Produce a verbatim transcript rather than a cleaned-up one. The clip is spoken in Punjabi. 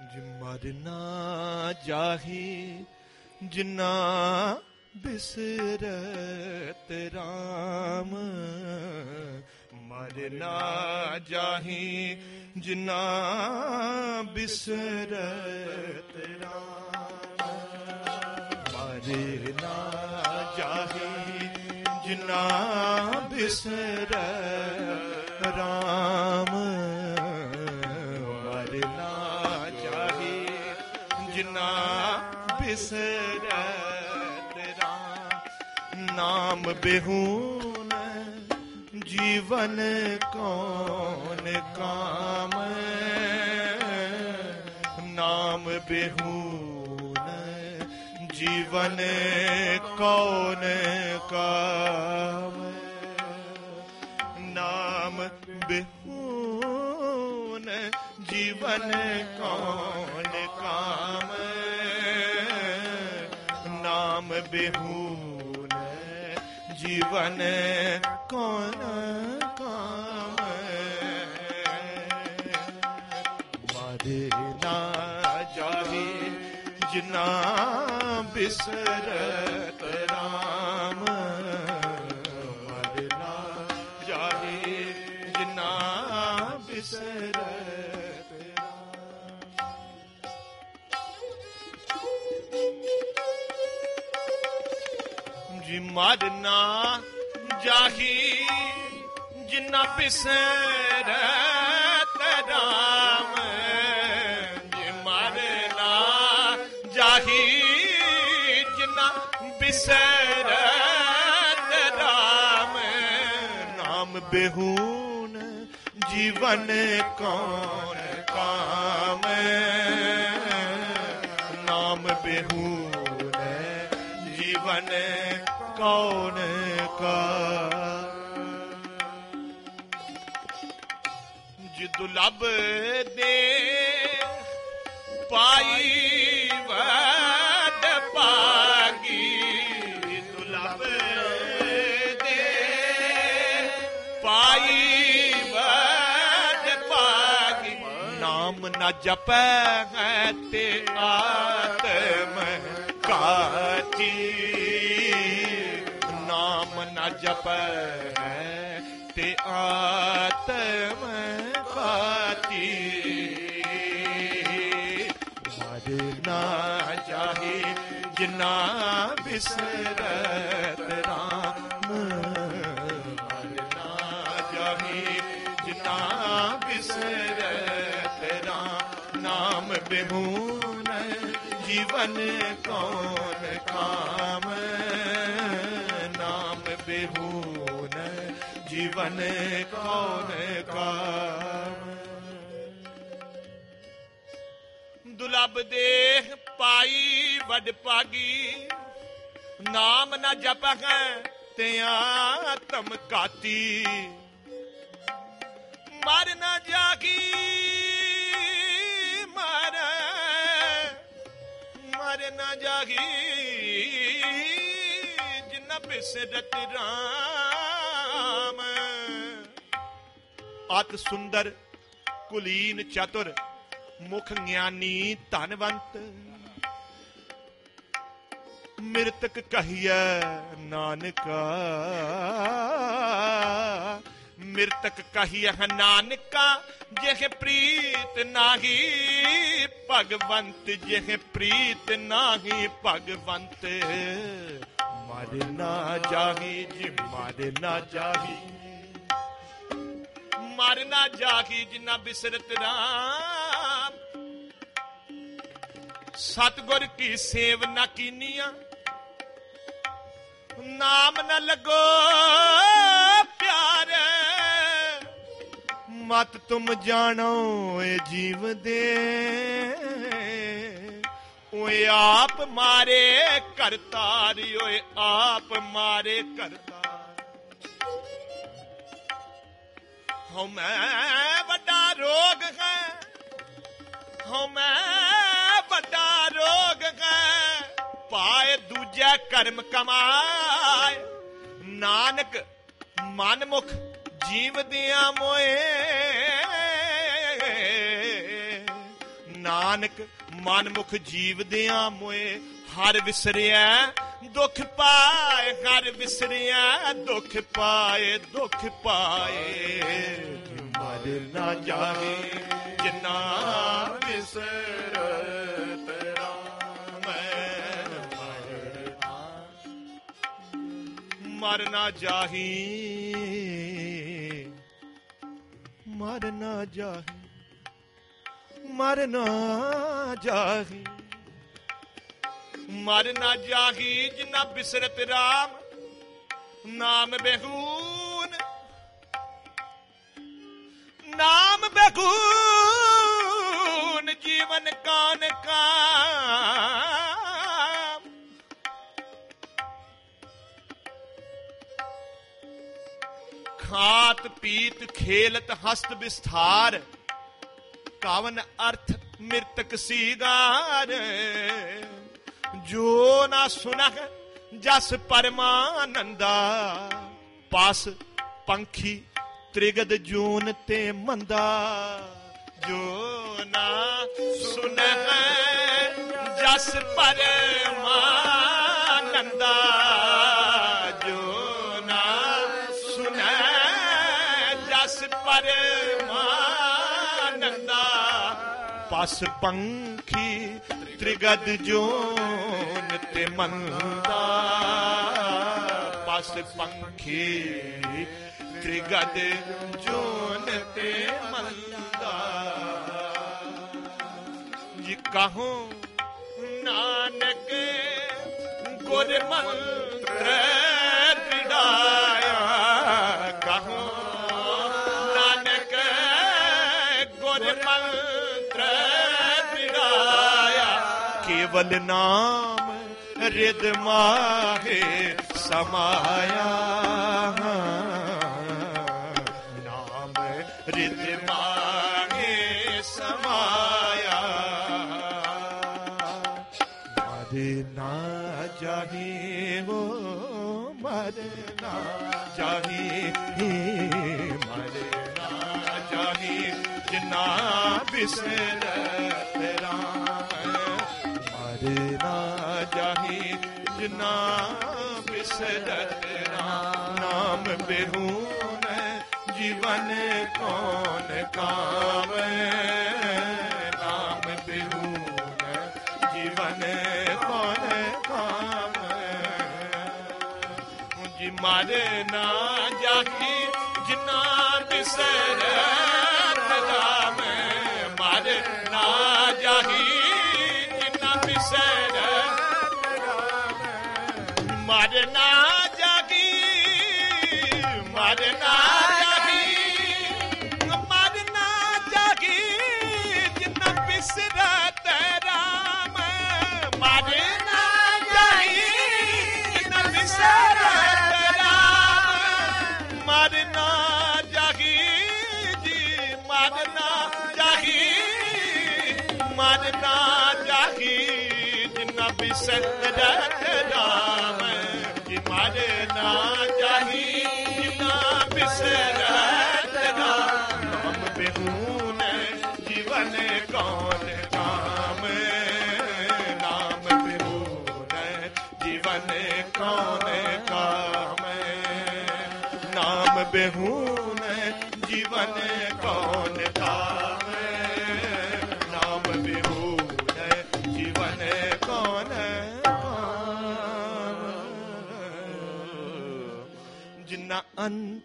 ਮਰਨਾ ਜਾਹੀ ਜਿਨਾ ਬਿਸਰਤ ਰਾਮ, ਮਰਨਾ ਜਾਹੀ ਜਿਨਾ ਬਿਸਰਤ ਰਾਮ, ਮਰਨਾ ਜਾਹੀ ਜਿਨਾ ਬਿਸਰਤ ਰਾਮ, ਮਰਨਾ ਜਾਹੀ ਜਿਨਾ ਬਿਸਰਤ ਰਾਮ, ਨਾਮ ਬਿਹੂਨ ਜੀਵਨ ਕੌਣ ਕਾਮ, ਨਾਮ ਬਿਹੂਨ ਜੀਵਨ ਕੌਣ ਕਾਮ, ਨਾਮ ਬਿਹੂਨ ਜੀਵਨ ਕੌਣ ਕਾਮ, ਨਾਮ ਬਿਹੂਨ ਜੀਵਨ ਕੌਣ ਕਾਮ, ਮਰਨਾ ਜਾਹੀ ਜਿਨਾ ਬਿਸਰਤ ਰਾਮ, ਮਰਨਾ ਜਾਹੀ ਜਿਨਾ ਬਿਸਰਤ ਰਾਮ, ਜੀ ਮਰਨਾ ਜਾਹੀ ਜਿਨਾ ਬਿਸਰਤ ਰਾਮ, ਜੀ ਮਰਨਾ ਜਾਹੀ ਜਿਨਾ ਬਿਸਰਤ ਰਾਮ, ਨਾਮ ਬਿਹੂਨ ਜੀਵਨ ਕੌਣ ਕਾਮ, ਨਾਮ ਬਿਹੂਨ ਜੀਵਨ ਕੌਣ ਕਾਮ, ਜਿ ਦੁਲਭ ਦੇ ਪਾਈ ਵਡ ਭਾਗੀ, ਦੁਲਭ ਦੇ ਪਾਈ ਵਡ ਭਾਗੀ, ਨਾਮ ਨਾ ਜਪੈ ਹੈ ਤੇ ਆਤਮ ਘਾਤੀ, ਨਾਮ ਨਾ ਜਪੈ ਹੈ ਤੇ ਆਤਮ ਘਾਤੀ, ਮਰਨਾ ਜਾਹੀ ਜਿਨਾ ਬਿਸਰਤ ਰਾਮ, ਮਰਨਾ ਜਾਹੀ ਜਿਨਾ ਬਿਸਰਤ ਰਾਮ, ਨਾਮ ਬਿਹੂਨ ਜੀਵਨ ਕੌਣ ਕਾਮ, ਨਾਮ ਬਿਹੂਨ ਜੀਵਨ ਕੌਣ ਕਾਮ, ਦੁਲਭ ਦੇਹ ਪਾਈ ਵਡ ਭਾਗੀ, ਨਾਮ ਨਾ ਜਪੈ ਤੇ ਆਤਮ ਘਾਤੀ, ਮਰ ਨਾ ਜਾਗੀ ਮਰ ਮਰ ਨਾ ਜਾਗੀ ਜਿਨਾ ਬਿਸਰਤ ਰਾਮ, ਅਤ ਸੁੰਦਰ ਕੁਲੀਨ ਚਤੁਰ ਮੁਖ ਗਿਆਨੀ ਧਨਵੰਤ, ਮਿਰਤਕ ਕਹੀਐ ਨਾਨਕਾ, ਮਿਰਤਕ ਕਹੀਐ ਨਾਨਕਾ, ਜਿਹ ਪ੍ਰੀਤ ਨਾਹੀ ਭਗਵੰਤ, ਜਿਹ ਪ੍ਰੀਤ ਨਾਹੀ ਭਗਵੰਤ, ਮਰ ਨਾ ਜਾਹੀ ਜੀ ਮਰ ਨਾ ਜਾਹੀ, ਮਰ ਨਾ ਜਾਹੀ ਜਿਨਾ ਬਿਸਰਤ ਰਾਮ, ਸਤਿਗੁਰ ਕੀ ਸੇਵ ਨਾ ਕੀਨੀਆਂ, ਨਾਮ ਨਾ ਲੱਗੋ ਪਿਆਰੇ, ਮਤ ਤੁਮ ਜਾਣੋ ਏ ਜੀਵ ਦੇ, ਓਏ ਆਪ ਮਾਰੇ ਕਰਤਾਰ, ਓਏ ਆਪ ਮਾਰੇ ਕਰਤਾਰ, ਹਉ ਮੈਂ ਵੱਡਾ ਰੋਗ ਹੈ, ਹਉ ਮੈਂ ਵੱਡਾ ਰੋਗ ਹੈ, ਪਾਏ ਦੂਜਾ ਕਰਮ ਕਮਾਏ, ਨਾਨਕ ਮਨਮੁਖ ਜੀਵ ਦਿਆਂ ਮੋਏ, ਨਾਨਕ ਨਾਨਕ ਮਨਮੁਖ ਜੀਵਦਿਆਂ ਮੋਏ ਹਰ ਵਿਸਰਿਆ ਦੁੱਖ ਪਾਏ, ਹਰ ਵਿਸਰਿਆ ਦੁੱਖ ਪਾਏ, ਦੁੱਖ ਪਾਏ। ਮਰ ਨਾ ਜਾਏ ਜਿਨਾ ਵਿਸਰਤ ਰਾਮ, ਮਰ ਨਾ ਜਾਹੀ, ਮਰ ਨਾ ਜਾਹੀ, ਮਰ ਨਾ ਜਾਹੀ, ਮਰ ਨਾ ਜਾਹੀ ਜਿਨਾ ਬਿਸਰਤ ਰਾਮ। ਨਾਮ ਬੇਗੂਨ, ਨਾਮ ਬੇਗੂਨ ਜੀਵਨ ਕਾਨ ਕਾਮ। ਖਾਤ ਪੀਤ ਖੇਲਤ ਹਸਤ ਵਿਸਥਾਰ, ਕਾਵਨ ਅਰਥ ਮਿਰਤਕ ਸੀਗਾਰ। ਜੋ ਨਾ ਸੁਨਹ ਜਸ ਪਰਮਾਨੰਦਾ, ਪਾਸ ਪੰਖੀ ਤ੍ਰਿਗਦ ਜੂਨ ਤੇ ਮੰਦਾ। ਜੋ ਨਾ ਸੁਨਹ ਜਸ ਪਰਮਾਨੰਦਾ, ਜੋ ਨਾ ਸੁਨਹ ਜਸ ਪਰਮਾਨੰਦਾ। ਪਸ ਪੰਖੀ ਤ੍ਰਿਗਦ ਜੂਨ ਤੇ ਮੰਦਾ, ਪਸ ਪੰਖੀ ਤ੍ਰਿਗਦ ਜੂਨ ਤੇ ਮੰਦਾ। ਜੀ ਕਹੂੰ ਨਾਨਕ ਗੁਰ ਮੰਤਰ ਤ੍ਰਿੜਾਇਆ, ਕਹੂੰ ਨਾਨਕ ਗੁਰ ਮੰਤਰ ਤ੍ਰਿੜਾਇਆ। ਕੇਵਲ ਨਾਮ ਰਿਦ ਮਾਹੇ ਸਮਾਇਆ, ਨਾਮ ਰਿਦ ਮਾਹੇ ਸਮਾਇਆ। ਮਰ ਨਾ ਜਾਹੀ ਹੋ, ਮਰ ਨਾ ਜਾਹੀ, ਮਰ ਨਾ ਜਾਹੀ ਜਿਨਾ ਬਿਸਰਤ ਰਾਮ। ਮਰ ਨਾ ਜਾਹੀ ਜਿਨਾ ਬਿਸਰਤ ਰਾਮ। ਨਾਮ ਬਿਹੂਨ ਜੀਵਨ ਕੌਣ ਕਾਵੇ, ਨਾਮ ਬਿਹੂਨ ਜੀਵਨ ਕੌਣ ਕਾਵੇ। ਜੀ ਮਰ ਨਾ ਜਾਹੀ ਜਿਨਾ ਬਿਸਰਤ ਰਾਮ, ਮਰ ਨਾ ਜਾਹੀ ਜਿਨਾ ਬਿਸਰਤ ਰਾਮ। ਮਰ ਨਾ ਜਾਗੀ, ਮਰ ਨਾ ਜਾਗੀ, ਮਰ ਨਾ ਜਾਗੀ ਜਿਨਾ ਬਿਸਰਤ ਰਾਮ। ਮਰ ਨਾ ਜਾਗੀ ਜਿਨਾ ਬਿਸਰਤ ਰਾਮ। ਮਰ ਨਾ ਜਾਗੀ ਜੀ, ਮਰ ਨਾ ਜਾਗੀ, ਮਰ ਨਾ ਜਾਗੀ ਜਿਨਾ ਬਿਸਰਤ ਰਾਮ। ਜੀ ਮਰ ਨਾ ਜਾਹੀ ਜਿਨਾ ਬਿਸਰਤ ਰਾਮ। ਨਾਮ ਬਿਹੂਨ ਜੀਵਨ ਕੌਣ ਕਾਮ, ਨਾਮ ਬਿਹੂਨ ਜੀਵਨ ਕੌਣ ਕਾਮ। ਨਾਮ ਬਿਹੂਨ ਜੀਵਨ ਕੌਣ ਕਾਮ, ਨਾਮ ਬਿਹੂਨ ਜੀਵਨ ਕੌਣ ਕਾਮ। ਜਿਨਾ ਅੰਤ